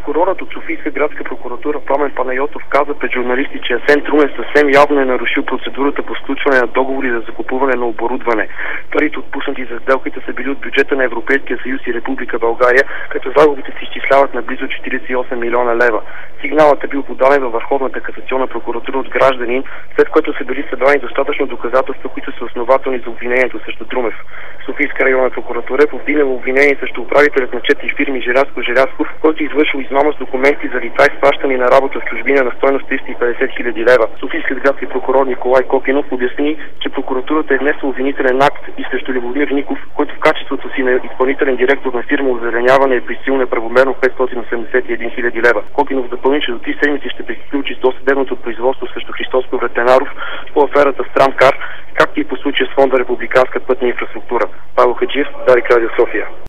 Прокурорът от Софийска градска прокуратура Пламен Панайотов каза пред журналисти, че Асен Трумен съвсем явно е нарушил процедурата по сключване на договори за закупуване на оборудване. Парите, отпуснати за сделките, са били от бюджета на Европейския съюз и Република България, като загубите се изчисляват на близо 48 милиона лева. Сигналът е бил подаден във Върховната касационна прокуратура от гражданин, след което са били събрани достатъчно доказателства, които са основателни за обвинението срещу Друмев. Софийска районна прокуратура е повдигнала обвинение срещу управителят на 4 фирми Желязков, който извършил измама с документи за лица, изпращани на работа в чужбина на стойност 350 хиляди лева. Софийски градски прокурор Николай Кокинов обясни, че прокуратурата е внесла обвинителен акт и срещу Любомир Ников, който в качеството си на изпълнителен директор на фирма Озеленяване е присил неправомерно 581 хиляди лева. Кокинов допълни, че до 3 седмици ще приключи с досъдебното производство срещу Христос Повратенаров по аферата Страмкар, както и по случая с фонда Републиканска пътна инфраструктура. Павел Хаджиев, Дарик Радио София.